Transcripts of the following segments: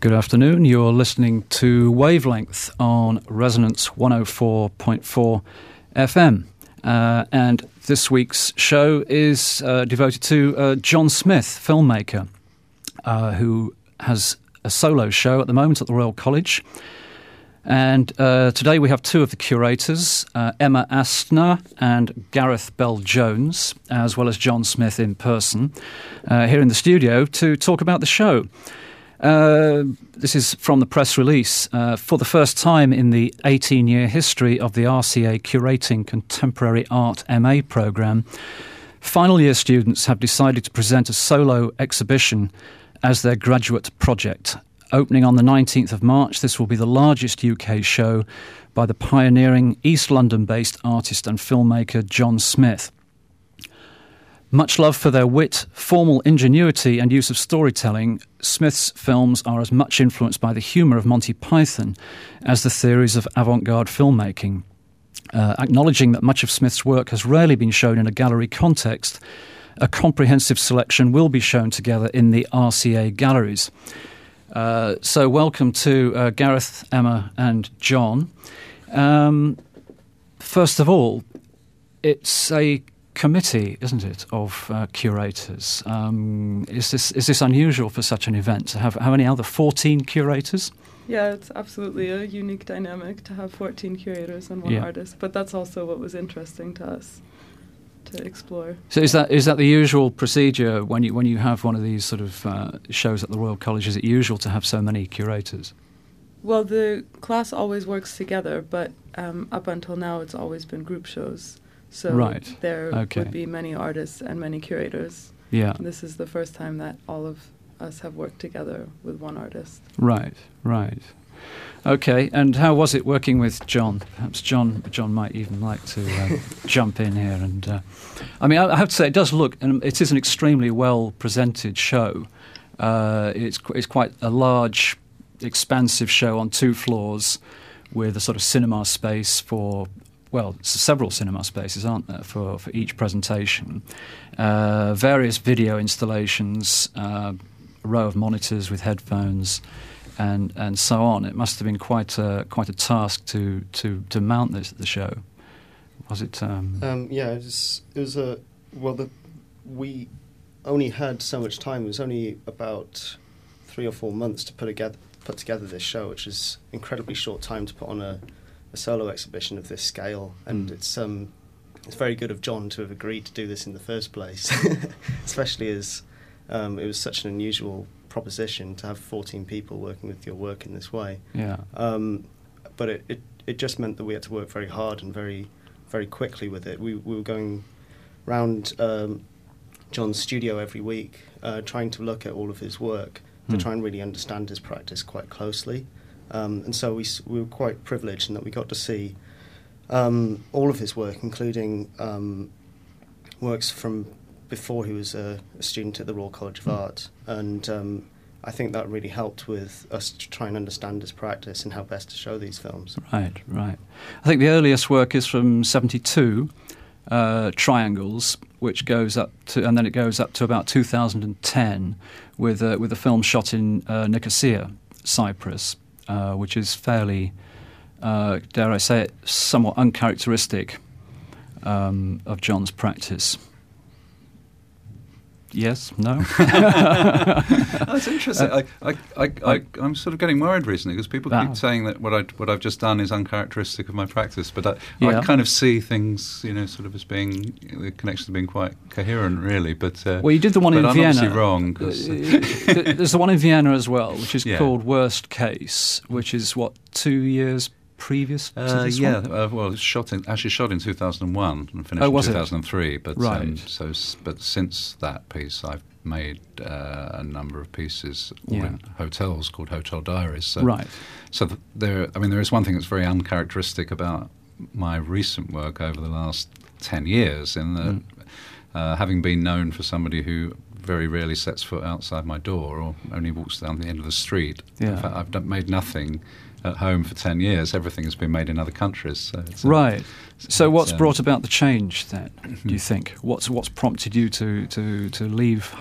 Good afternoon. You're listening to Wavelength on Resonance 104.4 FM. And this week's show is devoted to John Smith, filmmaker, who has a solo show at the moment at the Royal College. And today we have two of the curators, Emma Astner and Gareth Bell-Jones, as well as John Smith in person, here in the studio to talk about the show. This is from the press release. For the first time in the 18-year history of the RCA Curating Contemporary Art MA programme, final year students have decided to present a solo exhibition as their graduate project. Opening on the 19th of March, this will be the largest UK show by the pioneering East London-based artist and filmmaker John Smith. Much loved for their wit, formal ingenuity and use of storytelling, Smith's films are as much influenced by the humour of Monty Python as the theories of avant-garde filmmaking. Acknowledging that much of Smith's work has rarely been shown in a gallery context, a comprehensive selection will be shown together in the RCA galleries. So welcome to Gareth, Emma and John. First of all, it's a committee, isn't it, of curators? Is this unusual for such an event to have how many other 14 curators? Yeah, it's absolutely a unique dynamic to have 14 curators and one artist, but that's also what was interesting to us to explore. So is that the usual procedure when you have one of these sort of shows at the Royal College? Is it usual to have so many curators? Well, the class always works together, but up until now it's always been group shows. So there would be many artists and many curators. Yeah. This is the first time that all of us have worked together with one artist. Right. Okay, and how was it working with John? Perhaps John might even like to jump in here. And I mean, I have to say, it does look, and it is an extremely well presented show. It's quite a large, expansive show on 2 floors, with a sort of cinema space for, well, several cinema spaces, aren't there, for each presentation? Various video installations, a row of monitors with headphones, and so on. It must have been quite a task to mount the show. Was it? We only had so much time. It was only about 3 or 4 months to put together this show, which is incredibly short time to put on a solo exhibition of this scale. And it's very good of John to have agreed to do this in the first place, especially as it was such an unusual proposition to have 14 people working with your work in this way. Yeah. But it just meant that we had to work very hard and very, very quickly with it. We were going round John's studio every week, trying to look at all of his work to try and really understand his practice quite closely. And so we were quite privileged in that we got to see all of his work, including works from before he was a student at the Royal College of Art. And I think that really helped with us to try and understand his practice and how best to show these films. Right. I think the earliest work is from 1972, Triangles, which goes up to, and then it goes up to about 2010 with a film shot in Nicosia, Cyprus, which is fairly, dare I say it, somewhat uncharacteristic of John's practice. Yes? No? That's interesting. I'm sort of getting worried recently because people keep saying that what I've just done is uncharacteristic of my practice, but I kind of see things, sort of as being, the connections being quite coherent, really. But well, you did the one in Vienna. I'm obviously wrong. There's the one in Vienna as well, which is called Worst Case, which is, 2 years previous to this one? Well, it's shot in 2001 and finished in 2003. But but since that piece, I've made a number of pieces in hotels called Hotel Diaries. So there is one thing that's very uncharacteristic about my recent work over the last 10 years, in that having been known for somebody who very rarely sets foot outside my door or only walks down the end of the street. Yeah. In fact, I've made nothing at home for 10 years. Everything has been made in other countries. So what's brought about the change then, do you think? What's prompted you to leave home?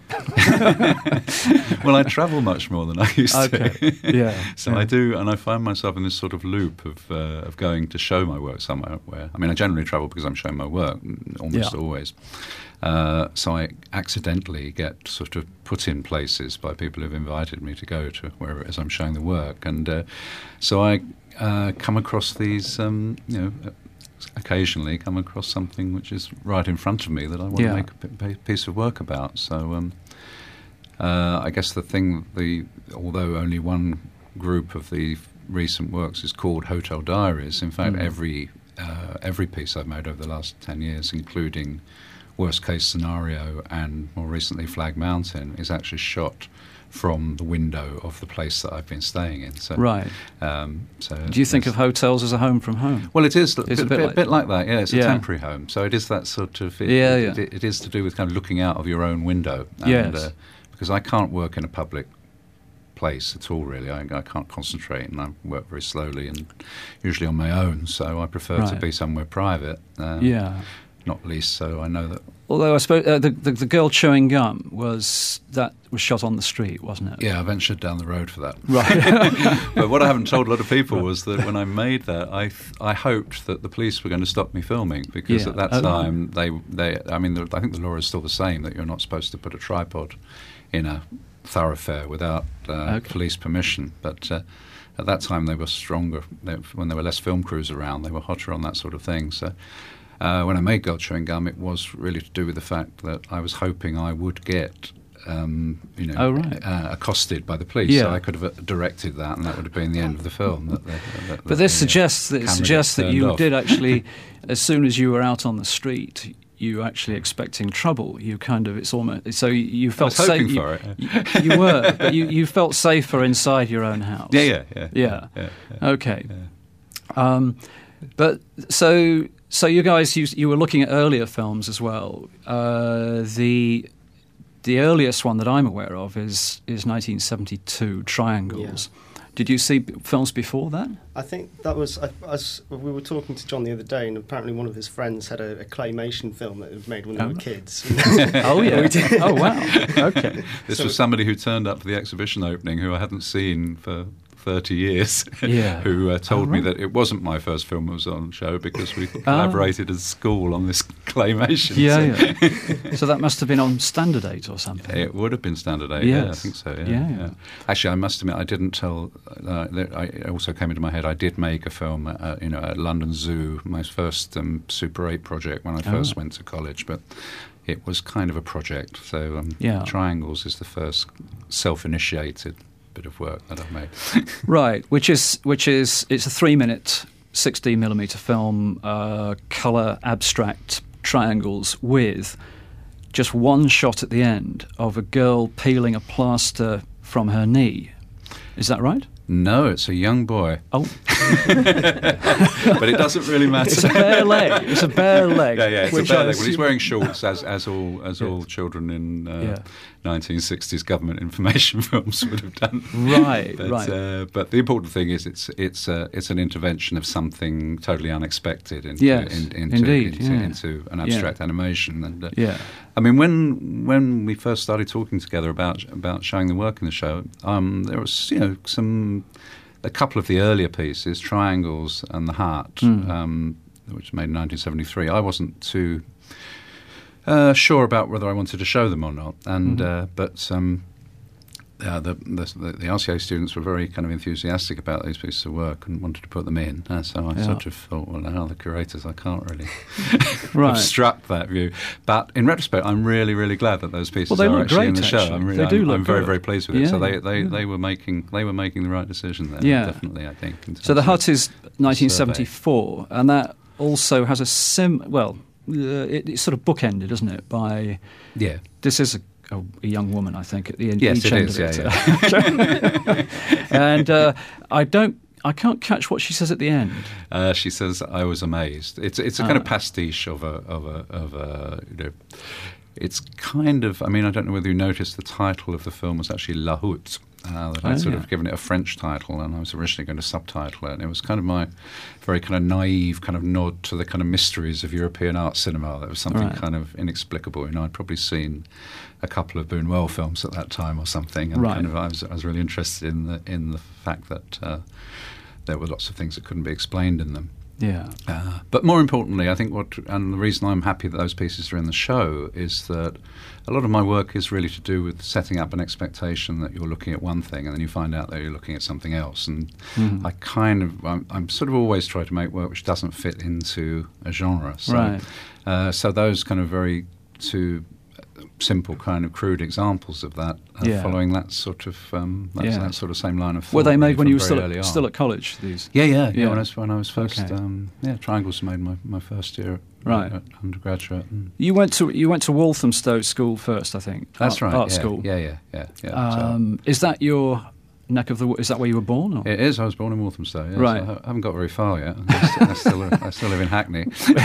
Well, I travel much more than I used to. Yeah. So I do, and I find myself in this sort of loop of going to show my work somewhere. I mean, I generally travel because I'm showing my work almost always. So I accidentally get sort of put in places by people who've invited me to go to wherever it is I'm showing the work, and so I come across these, occasionally come across something which is right in front of me that I want to make a piece of work about. So I guess although only one group of the recent works is called Hotel Diaries, in fact every piece I've made over the last 10 years, including Worst Case Scenario and more recently Flag Mountain, is actually shot from the window of the place that I've been staying in. So, right. Do you think of hotels as a home from home? Well, it is a bit like that. Yeah, it's a temporary home. So it is that sort of. It is to do with kind of looking out of your own window. And, yes. Because I can't work in a public place at all, really. I can't concentrate, and I work very slowly and usually on my own. So I prefer to be somewhere private. Not least so I know that. Although I suppose the girl chewing gum was shot on the street, wasn't it? Yeah, I ventured down the road for that. Right. But what I haven't told a lot of people was that when I made that, I hoped that the police were going to stop me filming, because at that time I think the law is still the same, that you're not supposed to put a tripod in a thoroughfare without police permission. But at that time they were stronger. When there were less film crews around, they were hotter on that sort of thing. So. When I made Girl Chewing Gum, it was really to do with the fact that I was hoping I would get, accosted by the police. Yeah. So I could have directed that, and that would have been the end of the film. But this suggests that you did actually, as soon as you were out on the street, you were actually expecting trouble. You kind of, it's almost, so you felt safe. I was hoping for it. You were, but you felt safer inside your own house. Yeah. Okay. Yeah. But so you guys, you were looking at earlier films as well. The earliest one that I'm aware of is 1972, Triangles. Yeah. Did you see films before that? I think that was, we were talking to John the other day, and apparently one of his friends had a claymation film that was made when they were kids. Oh, yeah. Oh, wow. Okay. This was somebody who turned up for the exhibition opening who I hadn't seen for 30 years, who told me that it wasn't my first film that was on show, because we collaborated as a school on this claymation. So that must have been on Standard 8 or something. It would have been Standard 8, yes. I think so, yeah. Actually, I must admit, I didn't tell, it also came into my head, I did make a film at London Zoo, my first Super 8 project when I first went to college, but it was kind of a project. So Triangles is the first self-initiated bit of work that I've made. Right, which is it's a 3-minute 16mm film, colour abstract triangles with just one shot at the end of a girl peeling a plaster from her knee. Is that right? No, it's a young boy. Oh. But it doesn't really matter. It's a bare leg. It's a bare leg. It's a bare leg. Well, he's wearing shorts, as all children in 1960s government information films would have done. Right, But the important thing is it's an intervention of something totally unexpected into an abstract animation. And I mean, when we first started talking together about showing the work in the show, there was a couple of the earlier pieces, Triangles and The Heart, which was made in 1973. I wasn't too sure about whether I wanted to show them or not, and but the RCA students were very kind of enthusiastic about these pieces of work and wanted to put them in. So I sort of thought, well, now the curators, I can't really obstruct that view. But in retrospect, I'm really, really glad that those pieces are actually in the show. I'm very, very pleased with it. So they were making the right decision there. Yeah. Definitely, I think. So The Hut is 1974, and that also has it's sort of bookended, isn't it? By this is a young woman, I think, at the end. Yes, it is. And I can't catch what she says at the end. She says, "I was amazed." It's a kind of pastiche of a. It's kind of. I mean, I don't know whether you noticed the title of the film was actually La Hutte, that I'd sort of given it a French title, and I was originally going to subtitle it. And it was kind of my very kind of naive kind of nod to the kind of mysteries of European art cinema. There was something kind of inexplicable. I'd probably seen a couple of Buñuel films at that time or something, and kind of I was really interested in the fact that there were lots of things that couldn't be explained in them. Yeah. But more importantly, I think and the reason I'm happy that those pieces are in the show is that a lot of my work is really to do with setting up an expectation that you're looking at one thing and then you find out that you're looking at something else. And I'm sort of always trying to make work which doesn't fit into a genre. So, so those kind of very two simple kind of crude examples of that following that sort of that sort of same line of thought. Were they made when you were still at college, these? Yeah. When I was first Triangles made my first year at undergraduate. You went to Walthamstow School first, I think. That's right. Art school. Yeah. Is that your neck of the? Is that where you were born? Or? It is. I was born in Walthamstow. Yes. Right. I haven't got very far yet. I still live in Hackney.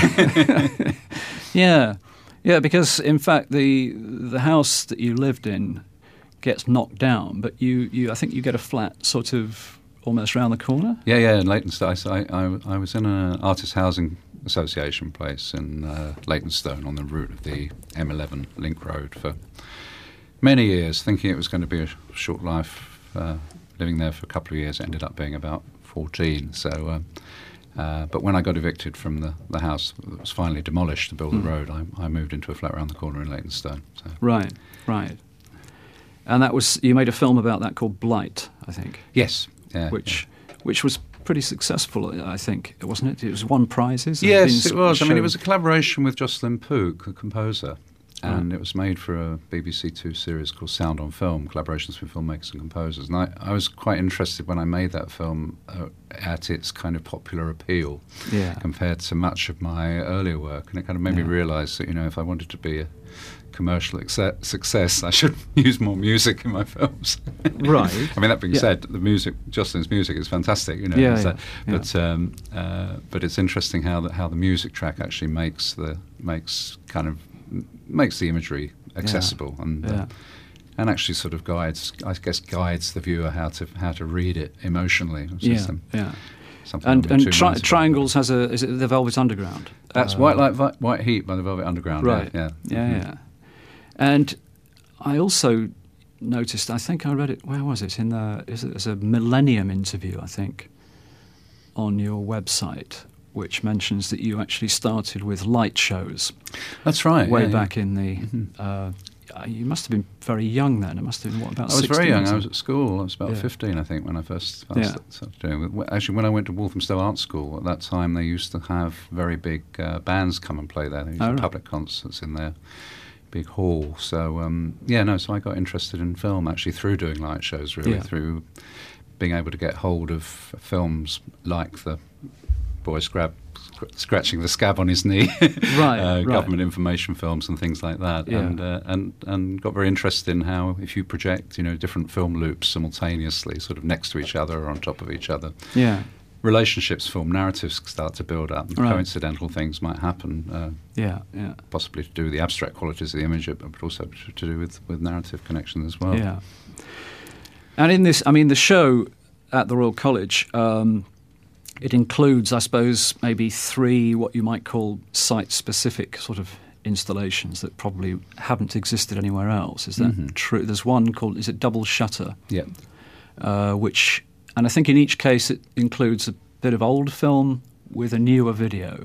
Yeah, because in fact the house that you lived in gets knocked down, but you I think you get a flat sort of almost round the corner. Yeah, in Leytonstone. I was in an artist housing association place in Leytonstone on the route of the M11 Link Road for many years, thinking it was going to be a short life. Living there for a couple of years, it ended up being about 14. So. But when I got evicted from the house that was finally demolished to build the road, I moved into a flat around the corner in Leytonstone. So. Right. And that was, you made a film about that called Blight, I think. Yes. Yeah. Which was pretty successful, I think, wasn't it? It was won prizes. Yes, it was. I mean, it was a collaboration with Jocelyn Pook, the composer. And it was made for a BBC Two series called Sound on Film, collaborations with filmmakers and composers. And I was quite interested when I made that film at its kind of popular appeal compared to much of my earlier work. And it kind of made me realise that, if I wanted to be a commercial success, I should use more music in my films. Right. I mean, that being said, the music, Jocelyn's music is fantastic, But it's interesting how the music track actually makes the imagery accessible and actually sort of guides the viewer how to read it emotionally. Triangles is it the Velvet Underground? That's White Light, White Heat by the Velvet Underground. Right. Yeah. And I also noticed, I think I read it, where was it? There's a Millennium interview, I think, on your website, which mentions that you actually started with light shows. That's right. Way back in the... you must have been very young then. It must have been, about 16? I was very young. I was at school. I was about 15, I think, when I first started doing it. Actually, when I went to Walthamstow Art School, at that time, they used to have very big bands come and play there. They used to have public concerts in their big hall. So, so I got interested in film, actually, through doing light shows, really, through being able to get hold of films like the boy scratching the scab on his knee, government information films and things like that, and got very interested in how, if you project, different film loops simultaneously, sort of next to each other or on top of each other, relationships form, narratives start to build up, and coincidental things might happen. Possibly to do with the abstract qualities of the image, but also to do with narrative connections as well. Yeah. And in this, I mean, the show at the Royal College. It includes, I suppose, maybe 3 what you might call site-specific sort of installations that probably haven't existed anywhere else. Is that true? There's one called, is it Double Shutter? Yeah. Which, and I think in each case it includes a bit of old film with a newer video.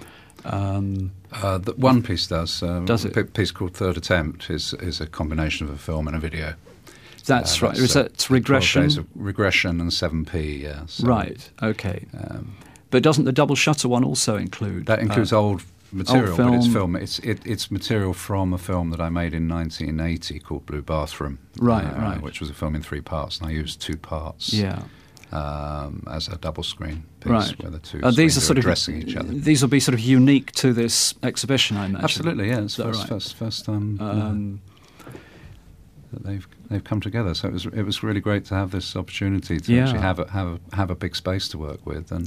The one piece does. Does it? A piece called Third Attempt is a combination of a film and a video. That's right. Is that regression? 12 days of regression and 7p, yeah. So, right, okay. But doesn't the Double Shutter one also include... That includes old material, but it's film. It's material from a film that I made in 1980 called Blue Bathroom. Right. Which was a film in 3 parts, and I used 2 parts. Yeah. As a double screen piece, where the two these are sort of addressing each other. These will be sort of unique to this exhibition, I imagine. Absolutely, yeah. It's first time that they've come together. So it was really great to have this opportunity to actually have a big space to work with, and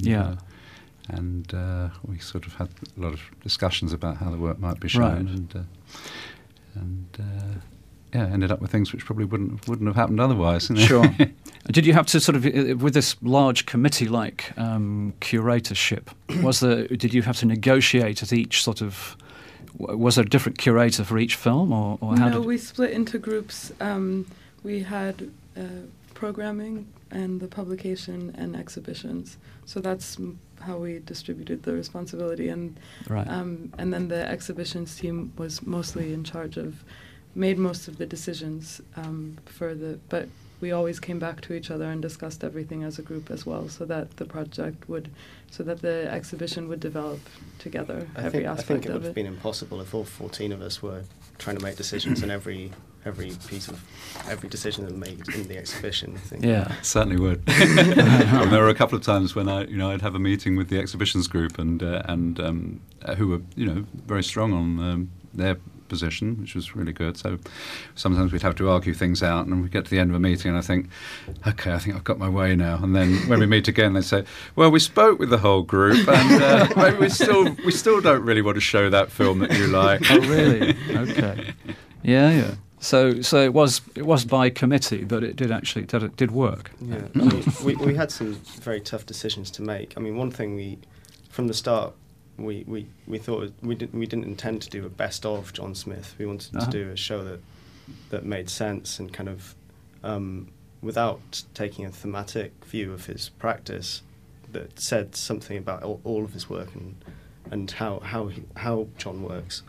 we sort of had a lot of discussions about how the work might be shown, ended up with things which probably wouldn't have happened otherwise. Sure. Did you have to sort of, with this large committee-like curatorship, did you have to negotiate at each sort of? Was there a different curator for each film, or how? No, we split into groups. We had programming and the publication and exhibitions. So that's how we distributed the responsibility, and then the exhibitions team was mostly in charge of, made most of the decisions but we always came back to each other and discussed everything as a group as well, so that the exhibition would develop together. I think it would have been impossible if all 14 of us were trying to make decisions on every decision that we made in the exhibition. I think. Yeah, certainly would. There were a couple of times when I'd have a meeting with the exhibitions group and who were very strong on their position, which was really good. So sometimes we'd have to argue things out, and we'd get to the end of a meeting and I think, okay, I think I've got my way now. And then when we meet again, they say, well, we spoke with the whole group and maybe we still don't really want to show that film that you like. Oh, really? Okay. Yeah. So it was by committee, but it did work. Yeah, I mean, we had some very tough decisions to make. I mean, one thing from the start, we thought we didn't intend to do a best of John Smith. We wanted to do a show that made sense and kind of without taking a thematic view of his practice, that said something about all of his work and how John works.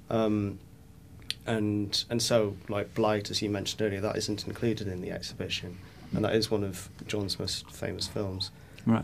And so, like Blight, as you mentioned earlier, that isn't included in the exhibition, and that is one of John's most famous films. Right.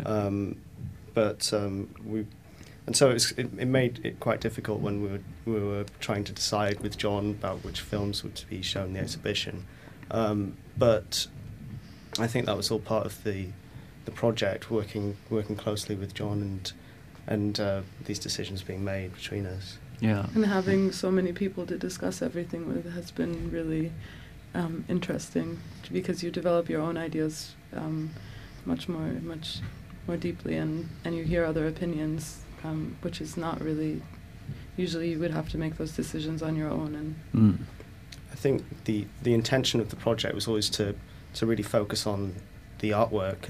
So it made it quite difficult when we were trying to decide with John about which films would be shown in the exhibition. But I think that was all part of the project, working closely with John and these decisions being made between us. Yeah. And having so many people to discuss everything with has been really interesting, because you develop your own ideas much more deeply, and you hear other opinions, which is not really, usually you would have to make those decisions on your own. And I think the intention of the project was always to really focus on the artwork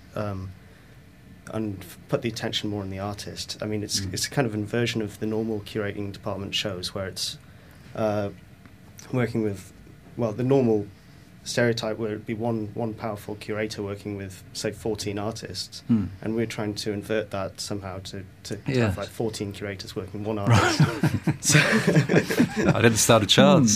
and put the attention more on the artist. I mean, it's kind of a version of the normal curating department shows, where it's working with, the normal stereotype where it'd be one powerful curator working with, say, 14 artists, and we're trying to invert that somehow to have like 14 curators working with one artist. Right. So I didn't stand a chance.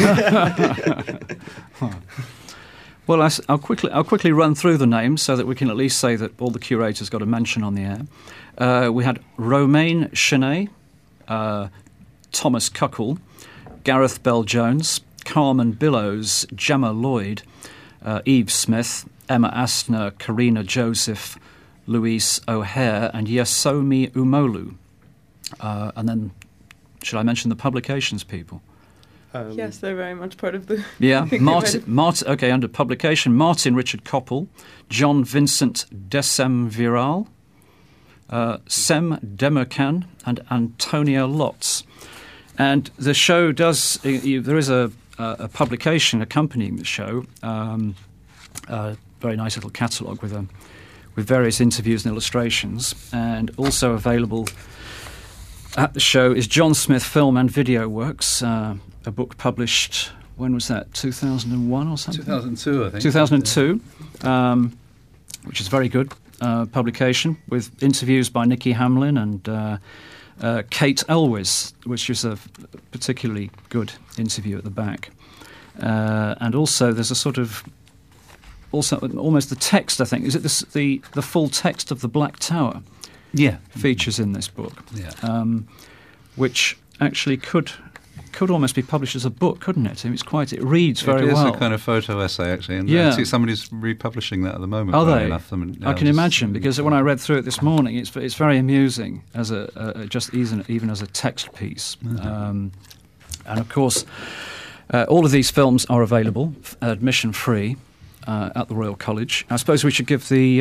Well, I'll quickly run through the names so that we can at least say that all the curators got a mention on the air. We had Romaine Chenet, Thomas Cuckle, Gareth Bell-Jones, Carmen Billows, Gemma Lloyd, Eve Smith, Emma Astner, Karina Joseph, Louise O'Hare, and Yasomi Umolu. And then, should I mention the publications people? Yes, they're very much part of the... Yeah, Martin. Okay, under publication, Martin Richard Koppel, John Vincent Decem-Viral, Sem Demirkan, and Antonia Lotz. And the show does... there is a publication accompanying the show, a very nice little catalogue with various interviews and illustrations, and also available at the show is John Smith Film and Video Works, a book published, when was that, 2001 or something? 2002, I think. 2002, which is a very good publication, with interviews by Nikki Hamlin and Kate Elwes, which is a particularly good interview at the back. And also there's a sort of, almost the text, I think, is it the full text of The Black Tower? Yeah. Features in this book. Yeah. Which actually could almost be published as a book, couldn't it? It reads very well. It is a kind of photo essay, actually, and somebody's republishing that at the moment. Are they? I can imagine, because when I read through it this morning, it's very amusing as even as a text piece. Mm-hmm. And of course, all of these films are available, admission free, at the Royal College. I suppose we should give the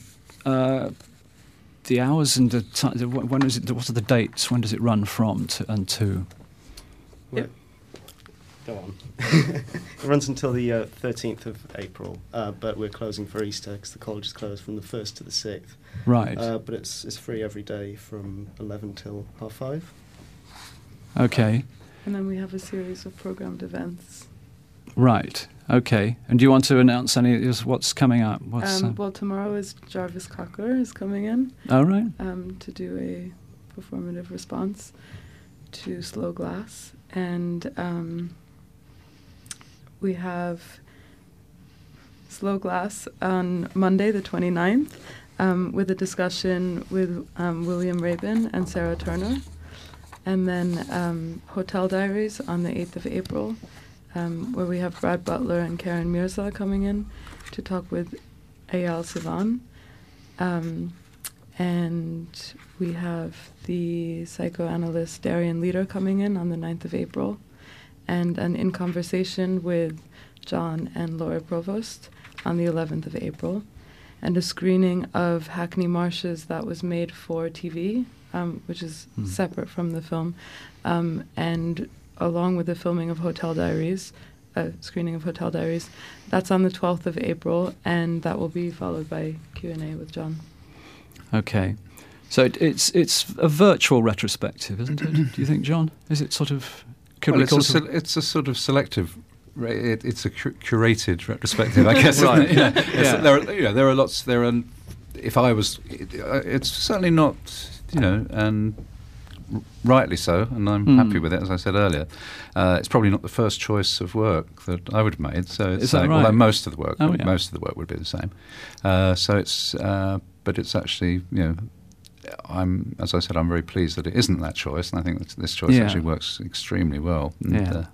hours and the time. When is it? What are the dates? When does it run from and to? Go on. It runs until the 13th of April, but we're closing for Easter because the college is closed from the 1st to the 6th. Right. But it's free every day from 11 till 5:30. Okay. And then we have a series of programmed events. Right. Okay. And do you want to announce any of what's coming up? Well, tomorrow is Jarvis Cocker is coming in. Oh, right. To do a performative response to Slow Glass. And we have Slow Glass on Monday, the 29th, with a discussion with William Rabin and Sarah Turner. And then Hotel Diaries on the 8th of April, where we have Brad Butler and Karen Mirza coming in to talk with Eyal Sivan. And we have the psychoanalyst Darian Leader coming in on the 9th of April, and an In Conversation with John and Laura Provost on the 11th of April, and a screening of Hackney Marshes that was made for TV, which is separate from the film, and along with the filming of Hotel Diaries, a screening of Hotel Diaries. That's on the 12th of April, and that will be followed by Q&A with John. Okay. So it's a virtual retrospective, isn't it? Do you think, John? Is it sort of... It's a sort of selective... It's a curated retrospective, I guess. Right. Isn't it? There are lots... If I was... It's certainly not... and rightly so, and I'm happy with it, as I said earlier. It's probably not the first choice of work that I would have made. So it's Is that right? Although most of the work would be the same. So it's... but it's actually, as I said, I'm very pleased that it isn't that choice, and I think that this choice actually works extremely well. And,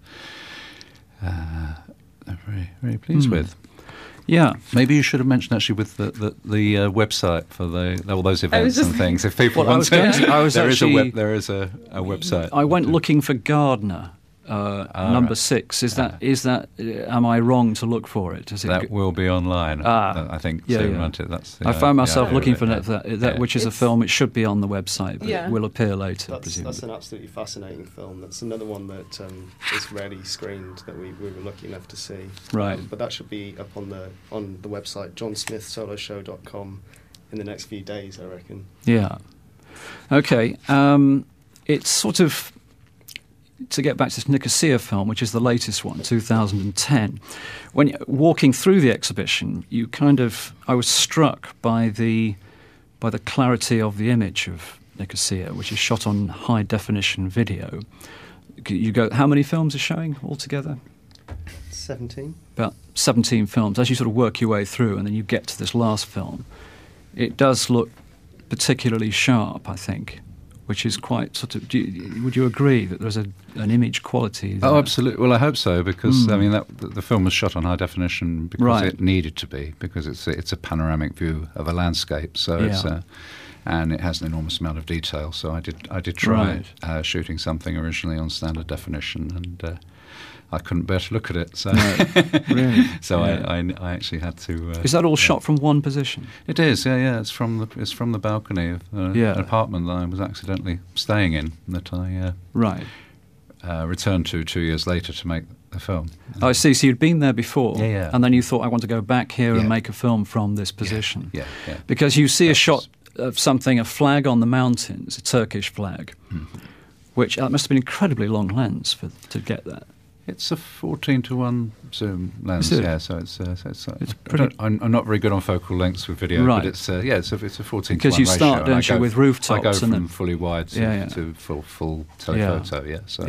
I'm very, very pleased with. Yeah, maybe you should have mentioned actually with the website for all those events and things. If people want to, there is a website. I went looking for Gardner. Number 6 is that? Am I wrong to look for it? That will be online. I think. That's I found myself looking for that, which is a film. It should be on the website, but it will appear later. That's an absolutely fascinating film. That's another one that is rarely screened that we were lucky enough to see. Right. But that should be up on the website johnsmithsoloshow.com in the next few days, I reckon. Yeah. Okay. It's sort of. To get back to this Nicosia film, which is the latest one, 2010, when walking through the exhibition, I was struck by the clarity of the image of Nicosia, which is shot on high definition video. How many films are showing altogether? 17. About 17 films. As you sort of work your way through, and then you get to this last film, it does look particularly sharp, I think. Which is quite sort of. Would you agree that there's an image quality there? Oh, absolutely. Well, I hope so, because the film was shot on high definition because it needed to be, because it's a panoramic view of a landscape. So and it has an enormous amount of detail. So I did try shooting something originally on standard definition, and I couldn't bear to look at it. So really? So I actually had to. Is that all shot from one position? It is. Yeah. It's from the balcony of an apartment that I was accidentally staying in that I returned to 2 years later to make the film. I see. So you'd been there before, yeah. And then you thought, I want to go back here and make a film from this position. Yeah. Because you see a shot of a flag on the mountains, a Turkish flag, which must have been incredibly long lens to get that. It's a 14:1 zoom lens, So it's pretty. I'm not very good on focal lengths with video, but it's a 14:1 because you start, don't you, with rooftops. I go from fully wide to full telephoto.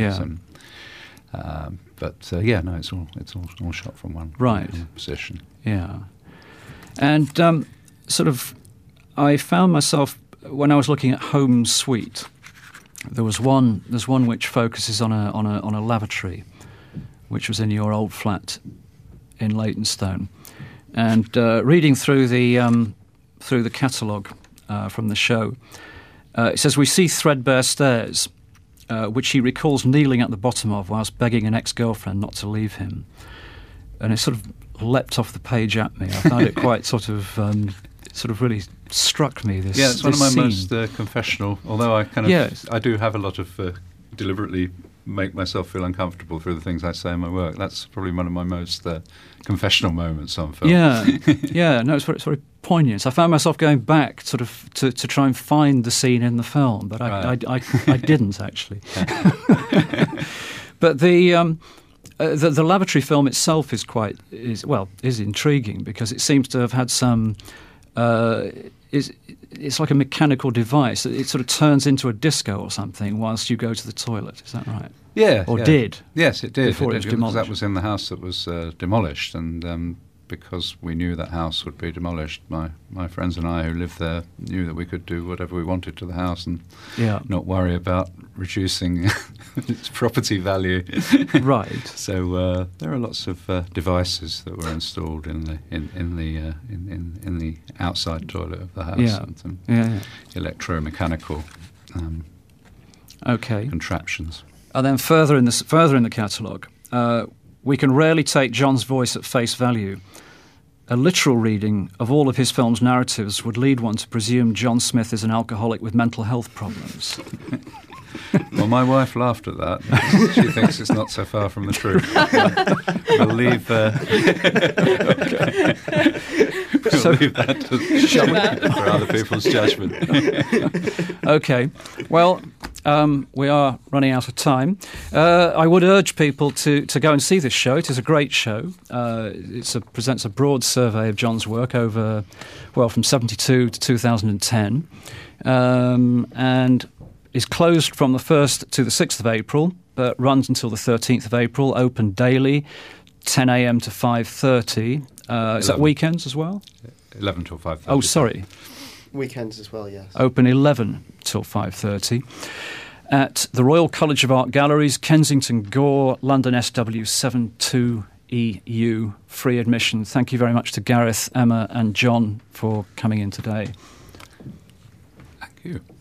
It's all shot from one position. Yeah, and I found myself when I was looking at Home Suite. There's one which focuses on a lavatory, which was in your old flat in Leytonstone, and reading through the catalogue from the show, it says we see threadbare stairs, which he recalls kneeling at the bottom of whilst begging an ex-girlfriend not to leave him, and it sort of leapt off the page at me. I found it quite sort of really struck me. It's one of my most confessional. Although I I do have a lot of deliberately make myself feel uncomfortable through the things I say in my work. That's probably one of my most confessional moments on film. Yeah, yeah. No, it's very poignant. I found myself going back sort of to try and find the scene in the film, but I didn't actually. But the lavatory film itself is intriguing because it seems to have had some. It's like a mechanical device. It sort of turns into a disco or something whilst you go to the toilet. Is that right? Yeah. Or did? Yes, it did. Before it was demolished. That was in the house that was demolished, and because we knew that house would be demolished, my friends and I who lived there knew that we could do whatever we wanted to the house and not worry about reducing its property value. Right. So there are lots of devices that were installed in the outside toilet of the house, and some electromechanical contraptions. And then further in the catalogue, we can rarely take John's voice at face value. A literal reading of all of his film's narratives would lead one to presume John Smith is an alcoholic with mental health problems. Well, my wife laughed at that. She thinks it's not so far from the truth. We'll leave that for other people's judgment. Okay. Well, we are running out of time. I would urge people to go and see this show. It is a great show. It presents a broad survey of John's work over, from 1972 to 2010. And is closed from the 1st to the 6th of April, but runs until the 13th of April, open daily, 10 a.m. to 5:30. Is that weekends as well? 11 till 5:30. Oh, sorry. Weekends as well, yes. Open 11 till 5:30. At the Royal College of Art Galleries, Kensington Gore, London SW 72EU, free admission. Thank you very much to Gareth, Emma and John for coming in today. Thank you.